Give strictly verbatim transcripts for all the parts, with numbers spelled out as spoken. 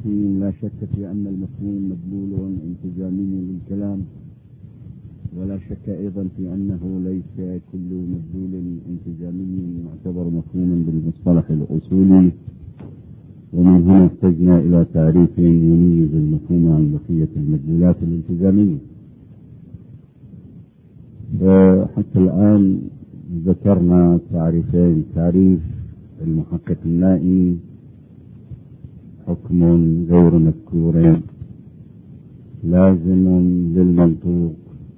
الرحيم. لا شك في أن المفهوم مدلول انتزامي للكلام، ولا شك أيضا في أنه ليس كل مدلول انتزامي يعتبر مفهوما بالمصطلح الأصولي، ومن هنا احتجنا إلى تعريف يميز المفهوم عن بقية المدلولات الانتزامية. حتى الآن ذكرنا تعريفين: تعريف المحقق النائي حكم غير مذكور لازم للمنطوق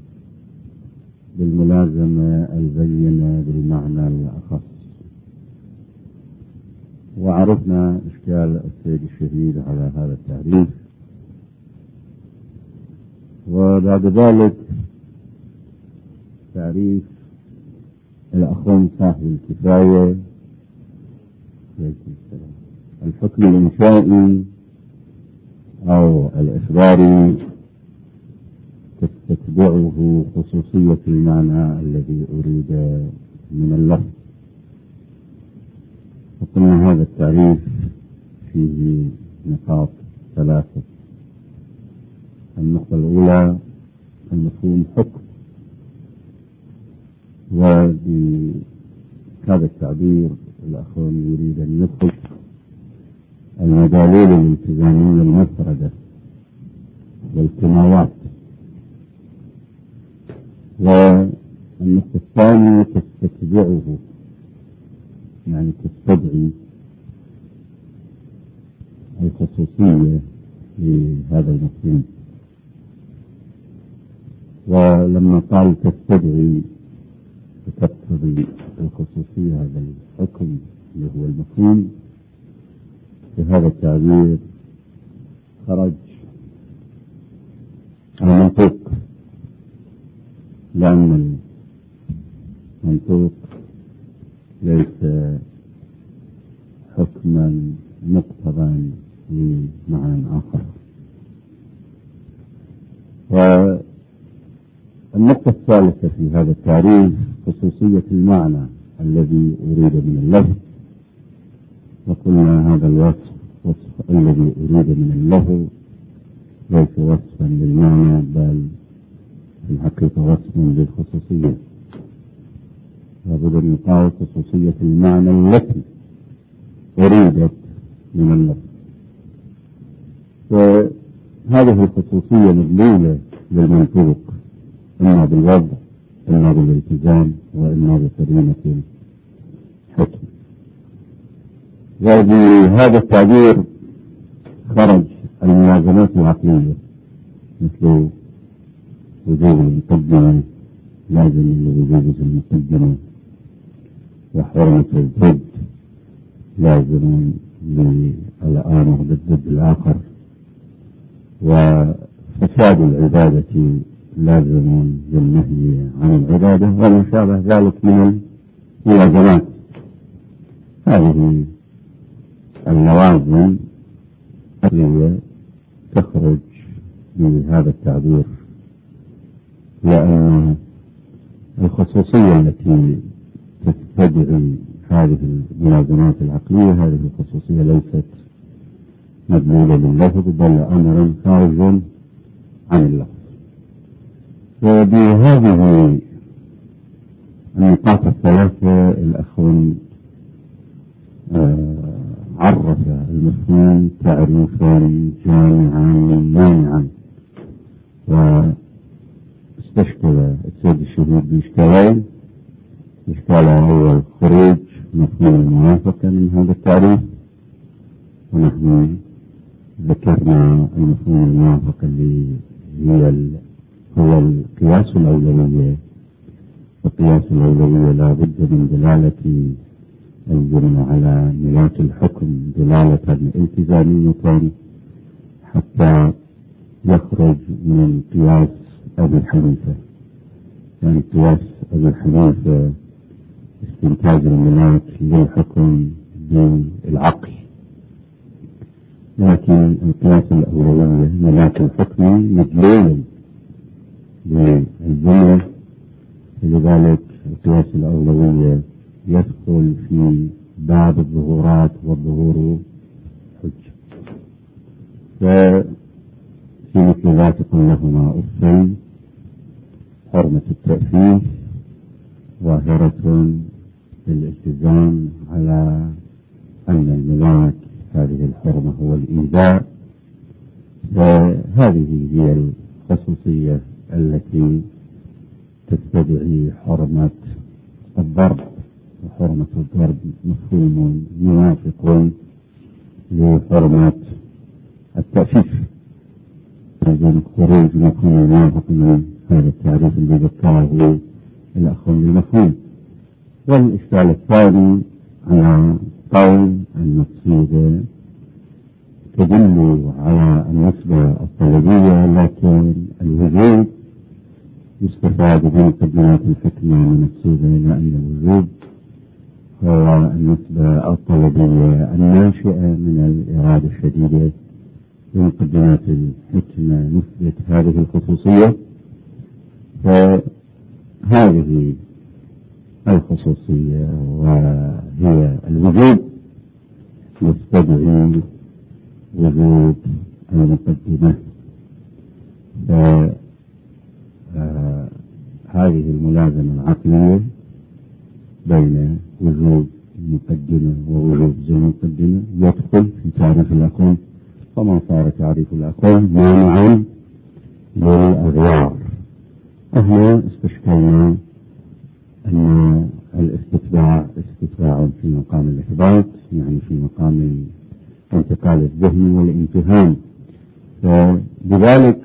بالملازمة البينة بالمعنى الأخص، وعرفنا إشكال السيد الشهيد على هذا التعريف. وبعد ذلك تعريف الأخون صاحب الكفاية: الحكم الإنشائي أو الإخباري تتبعه خصوصية المعنى الذي أريد من اللفظ. وقلنا هذا التعريف فيه نقاط ثلاثة. النقطة الأولى المفهوم حكم، وبهذا التعبير الأخوان يريد أن يدخل المدالول الالتزامية المفردة والكنايات. والنقطة الثانية تتبعه، يعني تستدعي الخصوصية لهذا المفهوم. ولما قال تستدعي تقتضي الخصوصية هذا الحكم اللي هو المفهوم، بهذا التعبير خرج المنطوق، لأن المنطوق ليس حكما مقتضى لمعنى آخر. والنقطة الثالثة في هذا التعريف خصوصية المعنى الذي أريد من اللفظ. وقلنا هذا الوصف وصف الذي أريد من اللفظ ليس وصفا للمعنى، بل في الحقيقة وصف للخصوصية. لابد أن يقال خصوصية المعنى التي أريدت من اللفظ. وهذه الخصوصية مدلولة للمنطوق، إما بالوضع، إما بالالتزام، وإما بقرينة الحكم. وبهذا التعبير خرج الملازمات العقلية، مثل وجوب المقدمة لازم لوجوب المقدمة، وحرمة الضد لازم للآمر بالضد الآخر، وفساد العبادة لازم للنهي عن العبادة، وما شابه ذلك من الملازمات. هذه اللوازم التي تخرج بهذا التعبير، لأن الخصوصية التي تستدعي هذه الملازمات العقلية، هذه الخصوصية ليست مدلولة لللفظ، بل أمر خارج عن اللفظ. وبهذه النقاط الثلاثة الأخوان آه عرف المفهوم تعريفا جامعا مانعا، واستشكل السيد الشهيد بإشكالين. الإشكال الأول خروج مفهوم الموافقة من هذا التعريف، ونحن ذكرنا المفهوم الموافقة اللي هي هو القياس الأولوية. وقياس الأولوية لا بد من دلالة الجملة على ملاك الحكم دلالة التزامية حتى يخرج من قياس أبي حنيفة. يعني قياس أبي حنيفة استنتاج الملاك للحكم بالعقل، لكن القياس الأولوية ملاك الحكم مدلول بالجملة، لذلك القياس الأولوية يدخل في باب الظهورات، والظهور حج. ففي مثل ذلك قلنا ما أفصل حرمة التأثير ظاهرة بالالتزام على أن الملاك هذه الحرمة هو الإيذاء، فهذه هي الخصوصية التي تستدعي حرمة الضرب، وحرمة الضرب مفهوم موافق لحرمة التأسيس، لكن خروج مفهوم موافق من هذا التعريف الذي ذكره الأخ بالمفهوم. والإشكال الثاني على قول المقصود تدل على النسبة الطلبية، لكن الوجود يستفاد من مقدمات الحكمة من الصيغة إلى أن الوجود هو النسبة الطلبية الناشئة من الإرادة الشديدة. بمقدمات الحكمة نثبت هذه الخصوصية، فهذه الخصوصية وهي الوجود يستدعي وجود المقدمة. فهذه الملازمة العقلية بين وجود المقدمة ووجود زي المقدمة يدخل في تعريف الأكون، فما صار تعريف الأكون مانعا للأغيار. احنا استشكلنا أن الاستتباع استتباع في مقام الإثبات، يعني في مقام انتقال الذهن والانتهام، فلذلك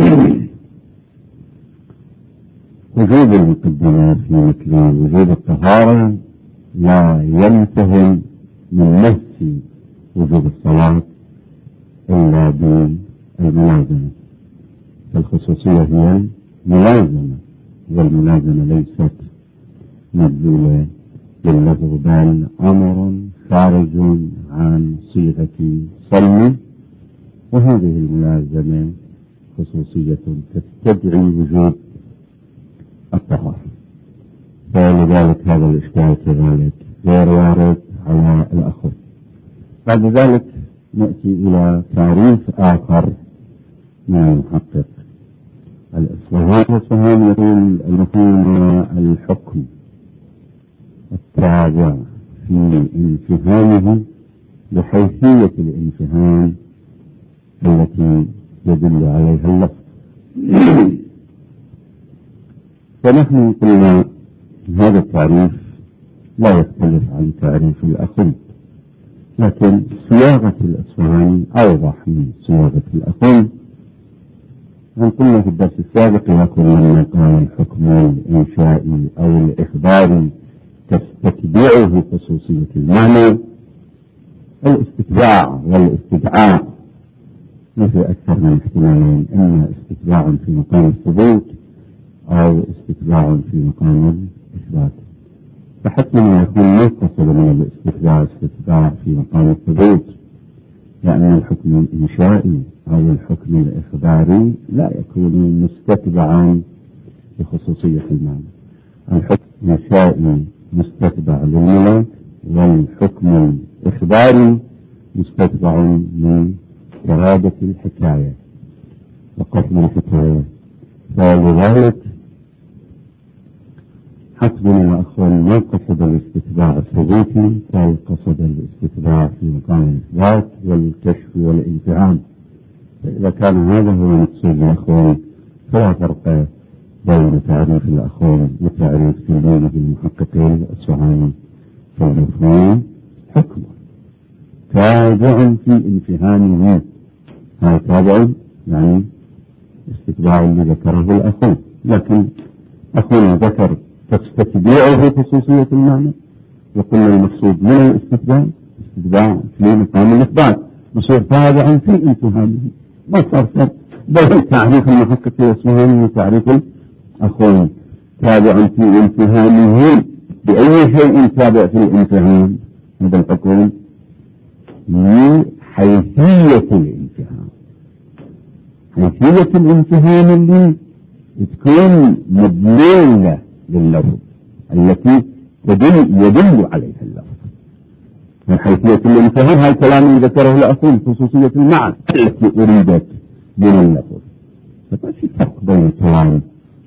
وجود المقدمة في مثل وجود الطهارة لا ينتهي من نفس وجود الصلاة إلا بالملازمة. فالخصوصية هي الملازمة، والملازمة ليست مبذولة باللفظ بل أمر خارج عن صيغة صلب، وهذه الملازمة خصوصية تستدعي وجود الطهارة. فلذلك هذا الإشكال كذلك غير وارد على الأخر. بعد ذلك نأتي إلى تعريف آخر من المحقق الإصفهاني. الإصفهاني يقول المفهوم الحكم التابع في انفهامه بحيثية الانفهام التي يدل عليها اللفظ. فنحن قلنا هذا التعريف لا يختلف عن تعريف الأخذ، لكن صياغة الإصفهاني أوضح من صياغة الأخذ. قلنا في الدرس السابق لكن لما كان الحكم الإنشائي أو الإخباري تستتبعه خصوصية المعنى، الاستتباع والاستدعاء مثل أكثر من احتمالين، إما استتباع في مقام الثبوت أو استتباع في مقام الإثبات. فحتما يكون متصل من الاستتباع استتباع في مقام الثبوت، لأن الحكم الإنشائي أو الحكم الإخباري لا يكون مستتبعا لخصوصية المعنى. الحكم الإنشائي مستتبع للملاك، والحكم الإخباري مستتبع من إرادة الحكاية وقسم الحكاية. فلذلك حسبنا الأخوان ما قصد الاستتباع الثبوتي بل قصد الاستتباع في مقام الإثبات والكشف والانتهام. فإذا كان هذا هو مقصود الأخوان فلا فرق بين تعريف الأخوان وتعريف تلميذ المحققين الإصفهاني. فالمفهوم حكم تابع في انفهامه، هذا تابع يعني استتباع اللي ذكره الأخوان، لكن أخونا ذكر تستتبعه خصوصية المعنى، وقلنا المقصود من الاستتباع استتباع في مقام الإثبات، مصير تابعا في انفهامه. ما صار فرق بين تعريف المحقق الإصفهاني وتعريف الأخوان. تابعا في انفهامه بأي شيء تابع في الانفهام؟ هذا الحكم لحيثية الانفهام، حيثية الانفهام اللي تكون مدلولة لللفظ التي تدل يدل عليها اللفظ. حيثية الانتهاء هاي الكلام اللي ذكره الأخون خصوصية المعنى التي أريدت من اللفظ. فما في فرق بين كلام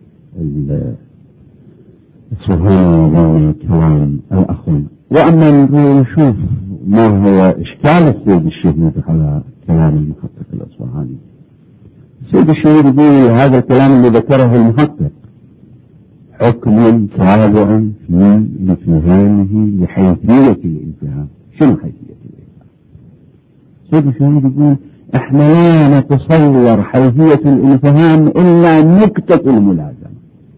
الصهيونة وبين كلام الأخون. وأما نشوف ما هو إشكال السيد الشهيد على كلام المحقق الأصفهاني. السيد الشهيد يقول هذا الكلام اللي ذكره المحقق حكم تابع في انتهائه لحيثية الانتهاء. شنو حيثية الانتهاء؟ السيد الشهيد يقول احنا لا نتصور حيثية الانتهاء الا نكتة الملازمة.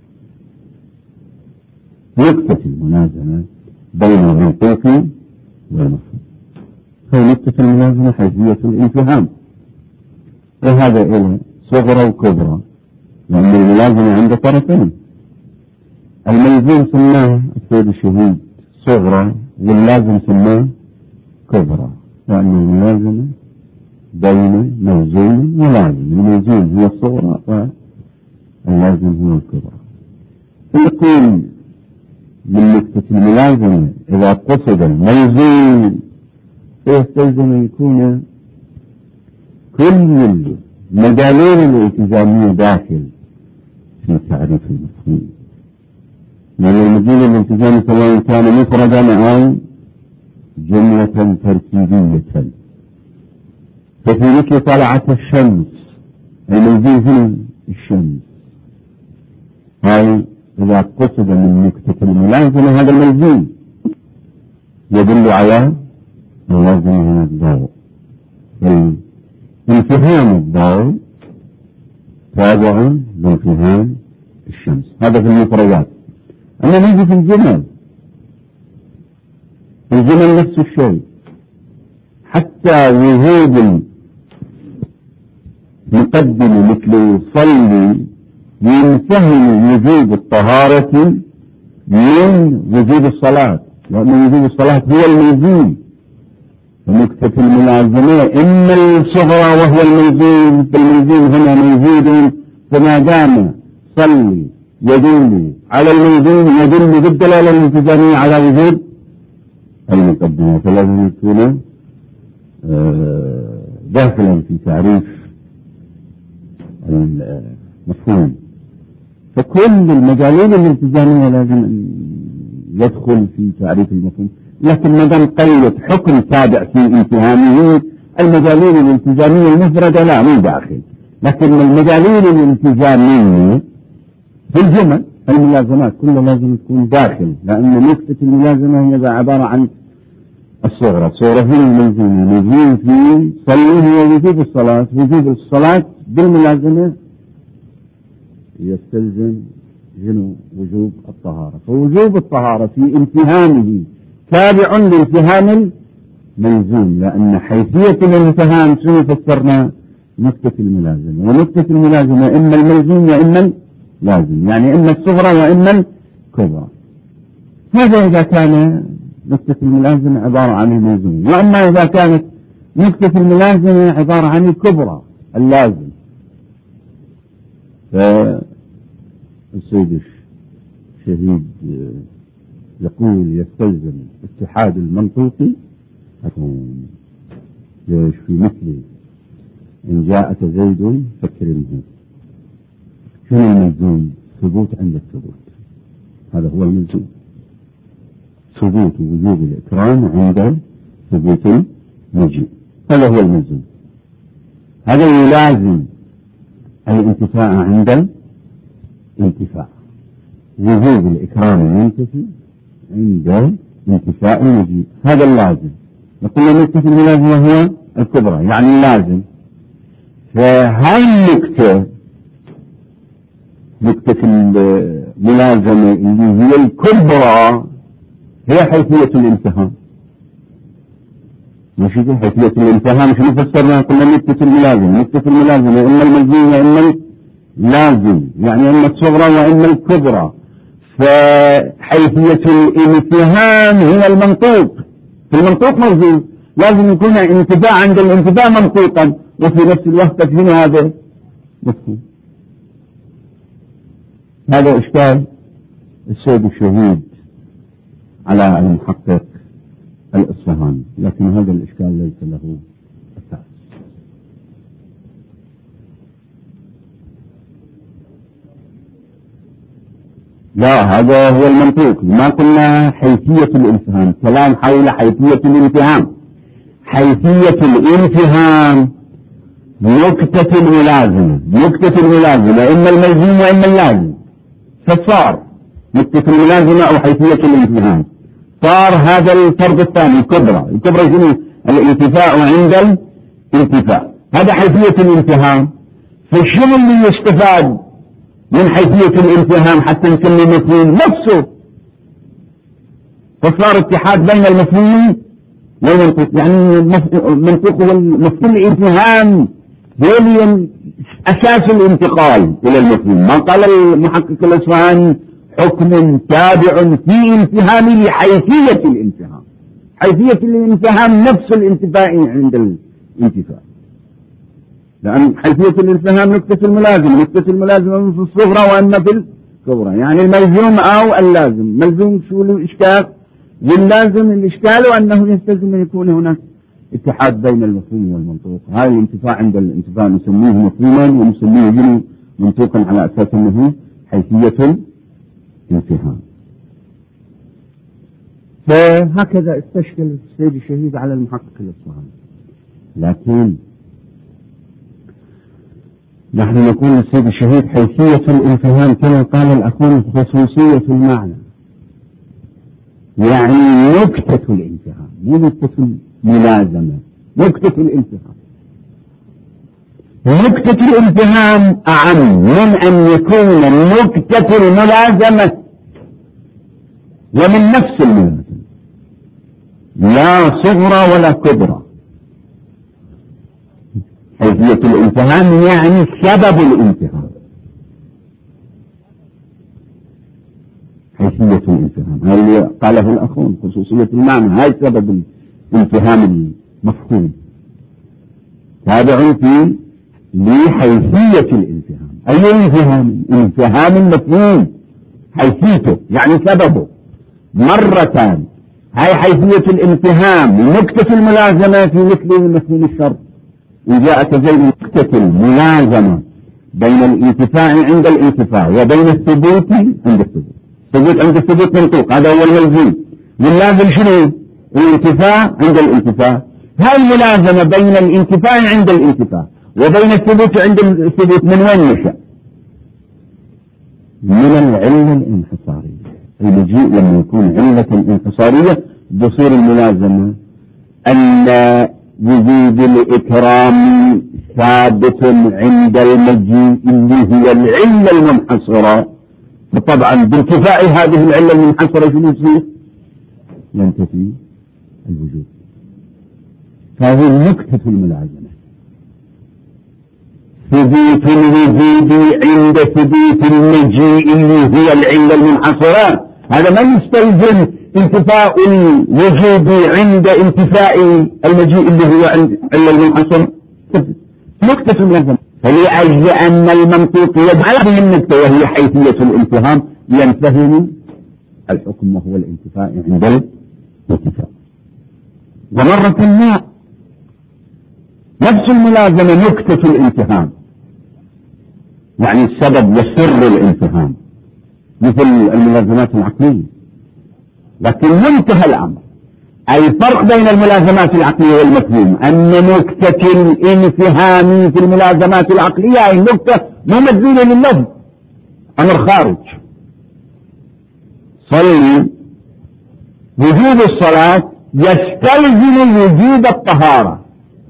نكتة الملازمة بين المنطوق والمفهوم. فنكتة الملازمة حيثية الانتهاء، وهذا إله صغرى وكبرى، لأن الملازمة عنده طرفين. الملزوم سماه السيد الشهيد صغرى واللازم سماه كبرى، لأن الملازمة بين ملزوم ولازم. الملزوم هو الصغرى واللازم هو الكبرى. فيكون من نكتة الملازمة إذا قصد الملزوم فيستلزم أن يكون كل المجالين الالتزامية داخل في تعريف المفهوم. لأن المدلول الالتزامي سواء كان مفردا أو جملة تركيبية. ففي مثل طلعت الشمس الملزوم هنا الشمس، هاي إذا قصد من نكتة الملازمة هذا الملزوم يدل على اللازم هنا الضوء. انفهام الضوء تابع لانفهام الشمس. هذا في المفردات. أما نيجي في الجمل، الجمل نفس الشيء، حتى وجود مقدم مثل صلي ينتهي وجود الطهارة من وجود الصلاة، لأن وجود الصلاة هو الملزوم. ونكتة الملازمة إما الصغرى وهو الملزوم، فالملزوم هنا موجود، فما دام صلي يدل على الملزوم يدل بالدلالة الالتزامية على وجود المقدمة، فلازم يكون داخلا في تعريف المفهوم. فكل المجالين الالتزامية لازم يدخل في تعريف المفهوم. لكن ما دام قيد حكم تابع في انتهامه المجالين الالتزامية المفردة لا مو داخل. لكن المجالين الالتزامية في الجمل الملازمات كلها لازم تكون داخل، لأن نكتة الملازمة هي عبارة عن الصغرى. الصغرى هي الملزوم، الملزوم في صلي هو وجوب الصلاة. وجوب الصلاة بالملازمة يستلزم جنو وجوب الطهارة. فوجوب الطهارة في انتهامه تابع لانتهام الملزوم، لأن حيثية الانتهام شنو فسرنا؟ نكتة الملازمة. ونكتة الملازمة إما الملزوم وإما اللازم، يعني إما الصغرى وإما الكبرى. هذا إذا كان نكتة الملازمة عبارة عن الملزوم. وأما إذا كانت نكتة الملازمة عبارة عن الكبرى اللازم، فالسيد الشهيد يقول يستلزم اتحاد المنطوق في مثل إن جاءك زيد فاكرمه. شنو الملزوم؟ ثبوت عند الثبوت، هذا هو الملزوم. ثبوت وجوب الإكرام عند ثبوت المجيء، هذا هو الملزوم. هذا يلازم الانتفاع عند الانتفاع. وجوب الإكرام ينتفي عند انتفاء المجيء، هذا اللازم. نقول نكتة الملازمة هو الكبرى يعني اللازم. فهاي النكتة نكتة الملازمة اللي هي الكبرى هي حيثية الانتهاء. مش حيثية الانتهاء مش نفسرنا قلنا نكتة الملازمة. نكتة الملازمة إما الملزوم وإما اللازم، يعني إما الصغرى وإما الكبرى. فحيثية الانتهام هي المنطوق. في المنطوق موجود، لازم يكون انتفاع عند الانتفاع منطوقا، وفي نفس الوقت تكوين هذا مفهوم. هذا إشكال السيد الشهيد على المحقق الإصفهاني، لكن هذا الإشكال ليس له أساس. لا، هذا هو المنطوق. ما قلنا حيثية الانفهام، كلام حول حيثية الانفهام. حيثية الانفهام نكتة الملازمة، نكتة الملازمة إما الملزوم وإما اللازم، فصار نكتة الملازمة أو حيثية الانفهام. صار هذا الفرض الثاني الكبرى. الكبرى شنو؟ الانتفاء عند الانتفاء، هذا حيثية الانفهام. فشنو اللي يستفاد من حيثية الانفهام حتى نسمي مفهوم نفسه؟ فصار اتحاد بين المفهوم والمنطوق، يعني المنطوق والمفهوم الانفهام هو أساس الانتقال إلى المفهوم. ما قال المحقق الأصفهاني حكم تابع في انفهام لحيثية الانفهام. حيثية الانفهام نفس الانتفاء عند الانتفاء، لأن حيثية الانفهام نكتة الملازمة، نكتة الملازمة في الصغرى وأما في الكبرى، يعني الملزوم أو اللازم. ملزوم شو الإشكال؟ واللازم الإشكال أنه يستلزم أن يكون هناك اتحاد بين المفهوم والمنطوق. هذا الانتفاع عند الانتفاع نسميه مفهوما ونسميه جنو منطوقا على أساس أنه حيثية الانفهام. فهكذا استشكل السيد الشهيد على المحقق الأصفهاني. لكن نحن نقول للسيد الشهيد حيثية الانفهام كما قال الأخوان خصوصية المعنى، يعني نكتة الانفهام، مو نكتة الملازمة، نكتة الانفهام. نكتة الانفهام أعم من أن يكون نكتة الملازمة ومن نفس الملازمة، لا صغرى ولا كبرى. حيثية الانفهام يعني سبب الانفهام، حيثية الانفهام هذا اللي قاله الأخون خصوصية المعنى، هاي سبب الانفهام المفهوم، تابع في لحيثية الانفهام. أي الانفهام؟ انفهام المفهوم، حيثيته يعني سببه مرتان. هاي حيثية الانفهام نكتة الملازمة في مثل مفهوم الشرط، وجاءت زي نكتة الملازمة بين الانتفاع عند الانتفاع وبين الثبوت عند الثبوت. الثبوت عند الثبوت منطوق، هذا هو الملزوم. واللازم شنو؟ الانتفاع عند الانتفاع. هاي الملازمة بين الانتفاع عند الانتفاع وبين الثبوت عند الثبوت من وين نشأ؟ من العلة الانحصارية. المجيء لما يكون علة انحصارية بصير الملازمة أن وجود الإكرام ثابت عند المجيء اللي هو العلة المنحصرة، فطبعا بارتفاع هذه العلة المنحصرة شنو يصير؟ ينتفي الوجود. فهذه نكتة الملازمة، ثبوت الوجود عند ثبوت المجيء اللي هو العلة المنحصرة. هذا ما يستلزم انتفاء الوجود عند انتفاء المجيء اللي هو عند العلة المنحصرة. نكتة الملازمة. فلأجل أن المنطوق يدعى هذه النكتة وهي حيثية الانفهام ينفهم الحكم وهو الانتفاء عند الانتفاء. ومرة ما نفس الملازمة نكتة الانفهام، يعني السبب وسر الانفهام مثل الملازمات العقلية. لكن منتهى الأمر الفرق بين الملازمات العقلية والمفهوم أن نكتة الانفهام في الملازمات العقلية أي نكتة مو مدلولة لللفظ، أمر خارج. صلي، وجوب الصلاة يستلزم وجوب الطهارة.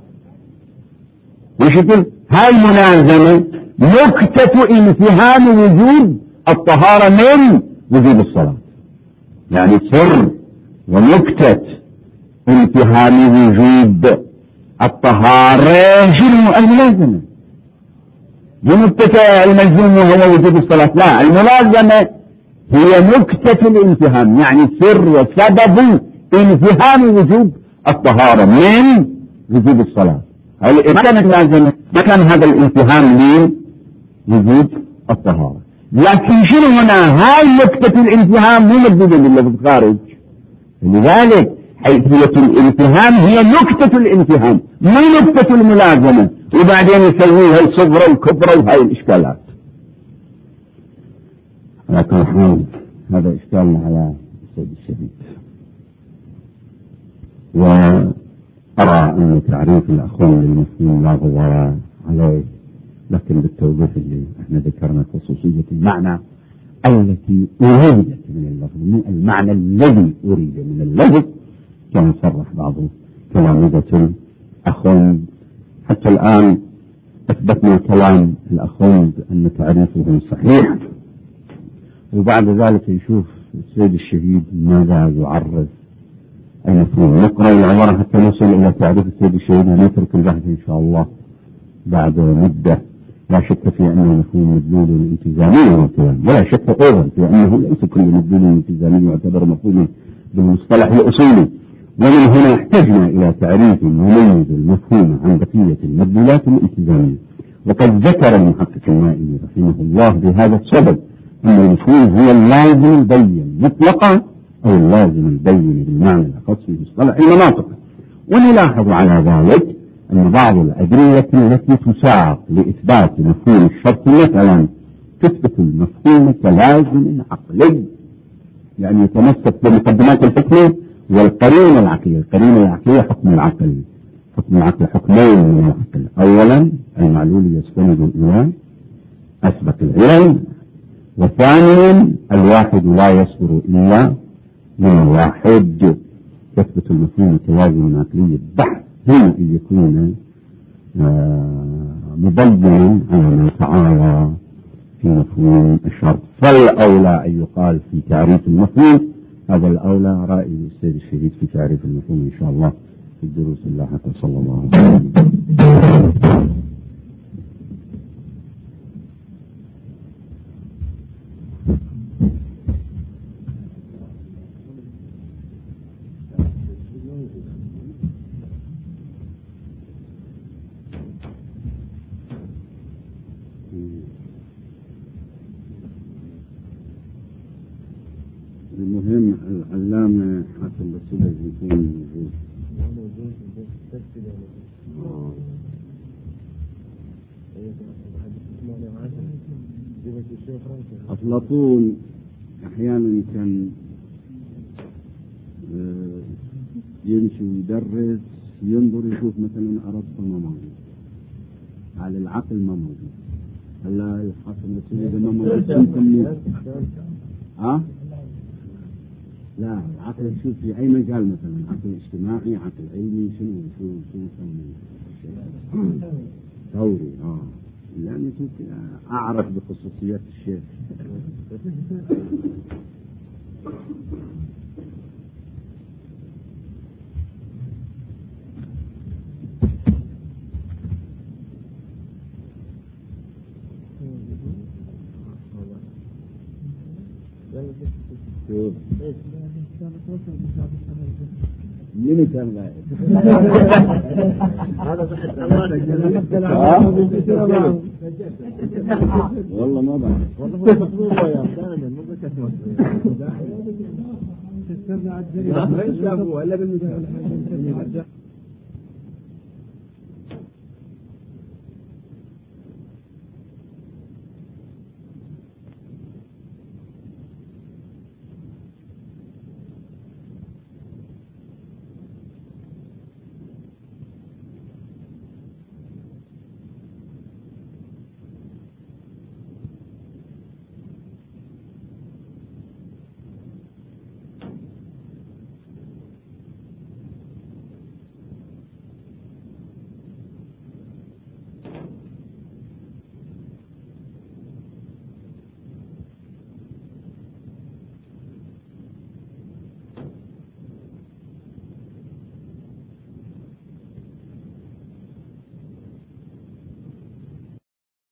وشكل هاي الملازمة نكتة انفهام وجوب الطهارة من وجوب الصلاة، يعني سر ونكتة انتهام وجوب الطهارة شنو؟ الملازمة. ونكتة الملزوم وهو وجوب الصلاة، لا، الملازمة هي نكتة الانتهام، يعني سر وسبب انتهام وجوب الطهارة من وجوب الصلاة. ما كانت لازمة، ما كان هذا الانتهام لوجوب الطهارة. لكن شنو هنا؟ هاي نكتة الانتهام مو مدودة للفظ خارج. لذلك حيثية الامتهان هي نكتة الامتهان مو نكتة الملازمة، وبعدين يسويها الصغرى والكبرى وهاي الإشكالات. لكن حال هذا إشكالنا على السيد الشهيد، وأرى أن تعريف الأخوان للمسلمين لا غبار عليه، لكن بالتوضيح اللي احنا ذكرنا خصوصية المعنى التي أريدت من اللفظ، المعنى الذي أريد من اللفظ، كما صرح بعض تلامذة الأخوان. حتى الآن أثبتنا كلام الأخوان أن تعريفه صحيح، وبعد ذلك يشوف السيد الشهيد ماذا يعرف أي مفهوم. نقرأ العبارة حتى نصل إلى تعريف السيد الشهيد، ونترك البحث إن شاء الله بعد مدة. لا شك في أنه مفهوم مدلول التزامي ولا شك أيضا في أنه ليس كل مدلول التزامي يعتبر مفهوما بالمصطلح الأصولي، ومن هنا احتجنا إلى تعريف يميز المفهوم عن بقية المدلولات الالتزامية. وقد ذكر المحقق النائي رحمه الله بهذا السبب أن المفهوم هو اللازم البين مطلقا أو اللازم البين بالمعنى الأخص في مصطلح المناطق. ونلاحظ على ذلك أن بعض الأدلة التي تساق لإثبات مفهوم الشرط مثلا تثبت المفهوم كلازم عقلي، يعني يتمسك بمقدمات الحكم والقرينة العقلية. القرينة العقلية حكم العقل، حكم العقل حكمين من العقل: أولا المعلول يستند إلى أسبق العلم، وثانيا الواحد لا يصدر إلا من الواحد. تثبت المفهوم كلازم عقلي بحث هنا أن يكون مبينا على ما تعالى في مفهوم الشرط. فالأولى أن يقال في تعريف المفهوم، هذا الأولى رأي السيد الشهيد في تعريف المفهوم إن شاء الله في الدروس اللاحقة. صلى الله عليه وسلم. المهم العلامة حاتم بسيطة يكون موجود. أفلاطون أحيانا كان يمشي ويدرس ينظر يشوف مثلا أرسطو ما موجود، على العقل ما موجود. هلا الحاتم بسيطة ما موجود نسميه ها؟ لا، عقل شوف في أي مجال، مثلا عقل اجتماعي، عقل علمي، شنو شو شو نسميه؟ ثوري. اه يعني شوف أعرف بخصوصيات الشيخ. مين كان لا والله ما بعرف، والله هو مطلوبة يا ثاني مو بكثرة. ما شافوه إلا بالمثال.